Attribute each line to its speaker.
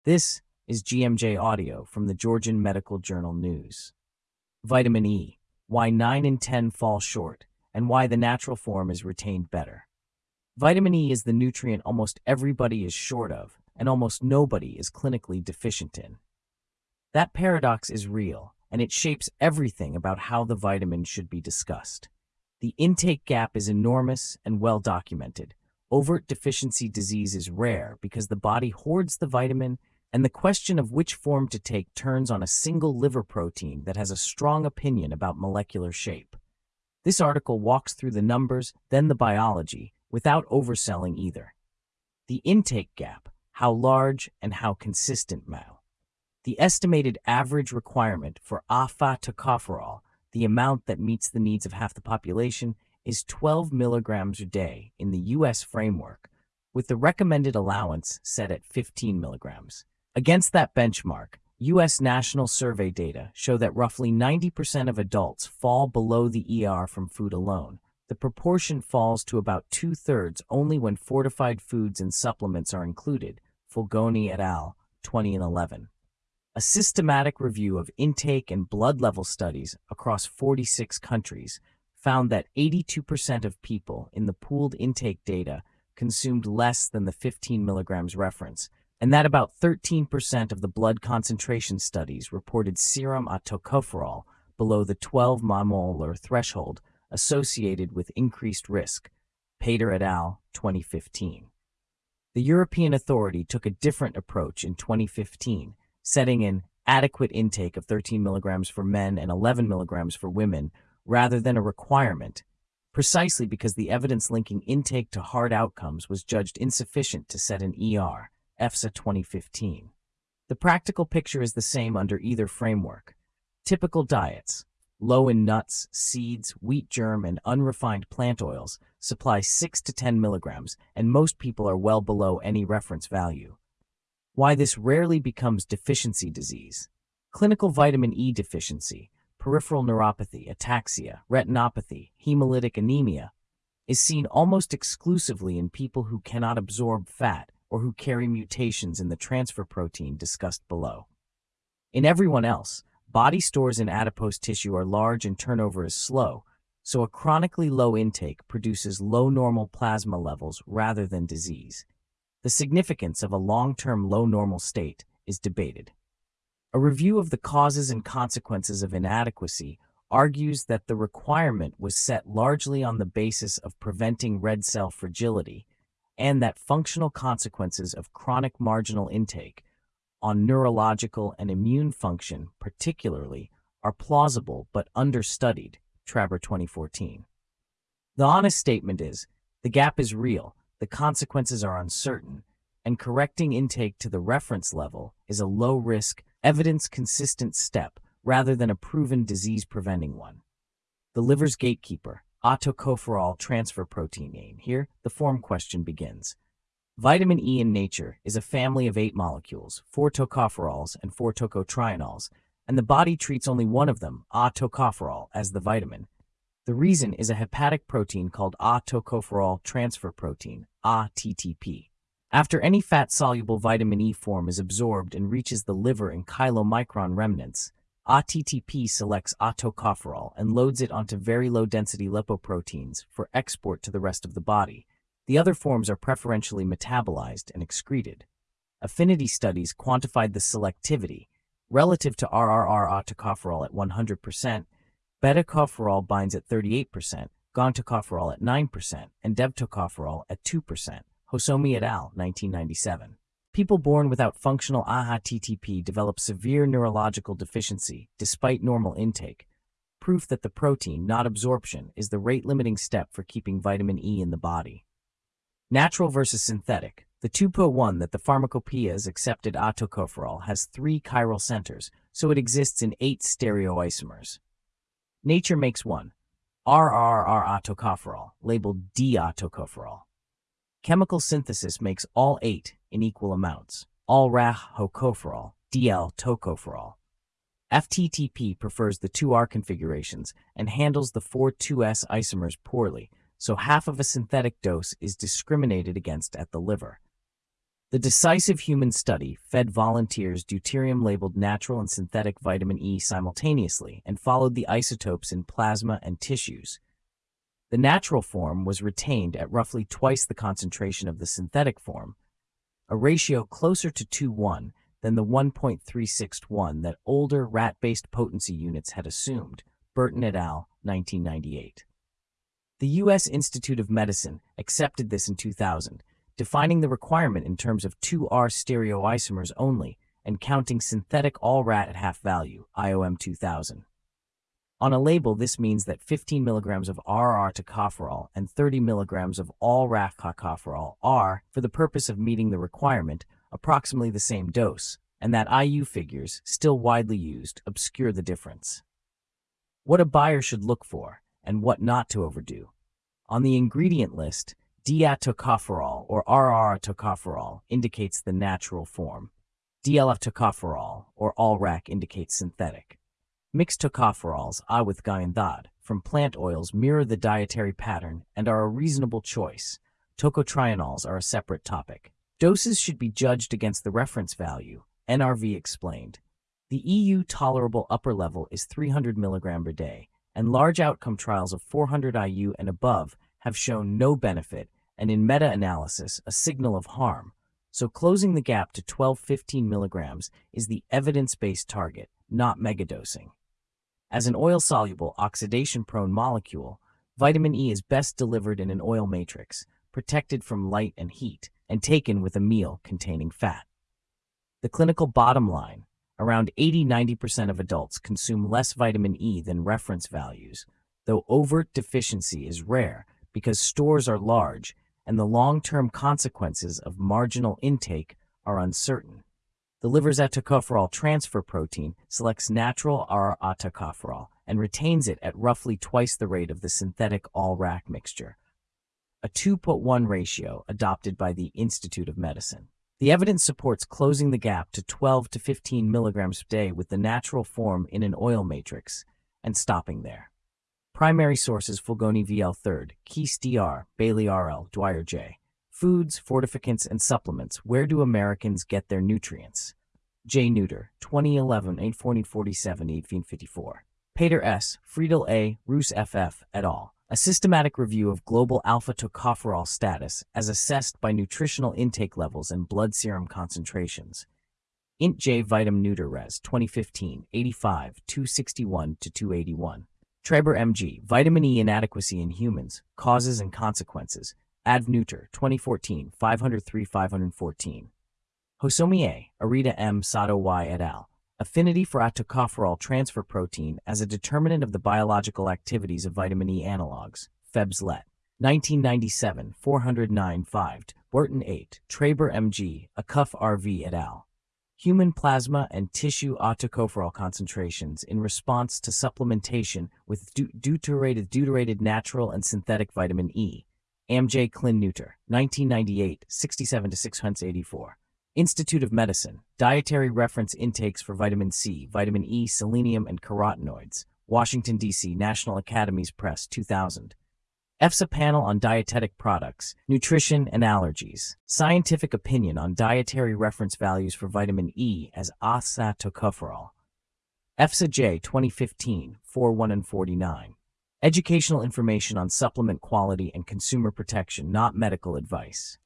Speaker 1: This is GMJ Audio from the Georgian Medical Journal News. Vitamin E, why 9 in 10 fall short, and why the natural form is retained better. Vitamin E is the nutrient almost everybody is short of, and almost nobody is clinically deficient in. That paradox is real, and it shapes everything about how the vitamin should be discussed. The intake gap is enormous and well documented. Overt deficiency disease is rare because the body hoards the vitamin, and the question of which form to take turns on a single liver protein that has a strong opinion about molecular shape. This article walks through the numbers, then the biology, without overselling either. The intake gap, how large and how consistent mal. The estimated average requirement for tocopherol, the amount that meets the needs of half the population, is 12 milligrams a day in the U.S. framework, with the recommended allowance set at 15 milligrams. Against that benchmark, U.S. National Survey data show that roughly 90% of adults fall below the ER from food alone. The proportion falls to about two-thirds only when fortified foods and supplements are included, Fulgoni et al., 2011. A systematic review of intake and blood level studies across 46 countries found that 82% of people in the pooled intake data consumed less than the 15 milligrams reference, and that about 13% of the blood concentration studies reported serum tocopherol below the 12 millimolar threshold associated with increased risk, Pater et al., 2015. The European Authority took a different approach in 2015, setting an adequate intake of 13 milligrams for men and 11 milligrams for women rather than a requirement, precisely because the evidence linking intake to hard outcomes was judged insufficient to set an ER, EFSA 2015. The practical picture is the same under either framework. Typical diets, low in nuts, seeds, wheat germ, and unrefined plant oils, supply 6 to 10 milligrams, and most people are well below any reference value. Why this rarely becomes deficiency disease. Clinical vitamin E deficiency, peripheral neuropathy, ataxia, retinopathy, hemolytic anemia, is seen almost exclusively in people who cannot absorb fat or who carry mutations in the transfer protein discussed below. In everyone else, body stores in adipose tissue are large and turnover is slow, so a chronically low intake produces low normal plasma levels rather than disease. The significance of a long-term low normal state is debated. A review of the causes and consequences of inadequacy argues that the requirement was set largely on the basis of preventing red cell fragility, and that functional consequences of chronic marginal intake on neurological and immune function particularly are plausible but understudied, Traber 2014. The honest statement is, the gap is real, the consequences are uncertain, and correcting intake to the reference level is a low-risk, evidence-consistent step rather than a proven disease-preventing one. The liver's gatekeeper, tocopherol transfer protein. Here, the form question begins. Vitamin E in nature is a family of 8 molecules, 4 tocopherols and 4 tocotrienols, and the body treats only one of them, tocopherol, as the vitamin. The reason is a hepatic protein called tocopherol transfer protein, TTP. After any fat-soluble vitamin E form is absorbed and reaches the liver in chylomicron remnants, TTP selects tocopherol and loads it onto very low-density lipoproteins for export to the rest of the body. The other forms are preferentially metabolized and excreted. Affinity studies quantified the selectivity relative to RRR tocopherol at 100%, beta-tocopherol binds at 38%, gon-tocopherol at 9%, and dev-tocopherol at 2%, Hosomi et al., 1997. People born without functional TTP develop severe neurological deficiency despite normal intake, proof that the protein, not absorption, is the rate-limiting step for keeping vitamin E in the body. Natural versus synthetic. The 2.1 that the pharmacopoeias accepted tocopherol has 3 chiral centers, so it exists in 8 stereoisomers. Nature makes one, RRR tocopherol, labeled D-tocopherol. Chemical synthesis makes all 8 in equal amounts, all-Rah-tocopherol, DL-tocopherol. FTTP prefers the 2R configurations and handles the 4,2S isomers poorly, so half of a synthetic dose is discriminated against at the liver. The decisive human study fed volunteers deuterium-labeled natural and synthetic vitamin E simultaneously and followed the isotopes in plasma and tissues. The natural form was retained at roughly twice the concentration of the synthetic form, a ratio closer to 2:1 than the 1.361 that older rat-based potency units had assumed. Burton et al., 1998. The U.S. Institute of Medicine accepted this in 2000, defining the requirement in terms of 2R stereoisomers only and counting synthetic all-rat at half value, IOM 2000. On a label, this means that 15 milligrams of RR tocopherol and 30 milligrams of all-rat tocopherol are, for the purpose of meeting the requirement, approximately the same dose, and that IU figures, still widely used, obscure the difference. What a buyer should look for, and what not to overdo. On the ingredient list, D-tocopherol or RR tocopherol indicates the natural form. DLF tocopherol or all-rac indicates synthetic. Mixed tocopherols, A with Guyanthad, from plant oils mirror the dietary pattern and are a reasonable choice. Tocotrienols are a separate topic. Doses should be judged against the reference value, NRV explained. The EU tolerable upper level is 300 mg per day, and large outcome trials of 400 IU and above have shown no benefit and in meta-analysis a signal of harm, so closing the gap to 12-15 mg is the evidence-based target, not megadosing. As an oil-soluble, oxidation-prone molecule, vitamin E is best delivered in an oil matrix, protected from light and heat, and taken with a meal containing fat. The clinical bottom line: around 80–90% of adults consume less vitamin E than reference values, though overt deficiency is rare because stores are large and the long-term consequences of marginal intake are uncertain. The liver's tocopherol transfer protein selects natural RR tocopherol and retains it at roughly twice the rate of the synthetic all-rac mixture, a 2:1 ratio adopted by the Institute of Medicine. The evidence supports closing the gap to 12–15 mg per day with the natural form in an oil matrix and stopping there. Primary sources: Fulgoni VL 3rd, Keese DR, Bailey RL, Dwyer J. Foods, Fortificants, and Supplements. Where do Americans get their nutrients? J. Neuter, 2011, 847, 1854. Pater S., Friedel A., Roos FF, et al. A systematic review of global alpha-tocopherol status as assessed by nutritional intake levels and blood serum concentrations. Int J. Vitam Neuter Res, 2015, 85, 261–281. Traber MG, Vitamin E Inadequacy in Humans, Causes and Consequences. Adv Neuter, 2014, 503–514. Hosomi A., Arita M. Sato Y. et al. Affinity for tocopherol transfer protein as a determinant of the biological activities of vitamin E analogs. Febs. Let. 1997, 409–5. Burton 8. Traber M.G., Akuf R.V. et al. Human plasma and tissue tocopherol concentrations in response to supplementation with deuterated natural and synthetic vitamin E. Amj. Clin Neuter, 1998, 67–684. Institute of Medicine, Dietary Reference Intakes for Vitamin C, Vitamin E, Selenium, and Carotenoids. Washington, D.C., National Academies Press, 2000. EFSA Panel on Dietetic Products, Nutrition, and Allergies. Scientific Opinion on Dietary Reference Values for Vitamin E as ASA tocopherol. EFSA J. 2015, 41–49. Educational information on supplement quality and consumer protection, not medical advice.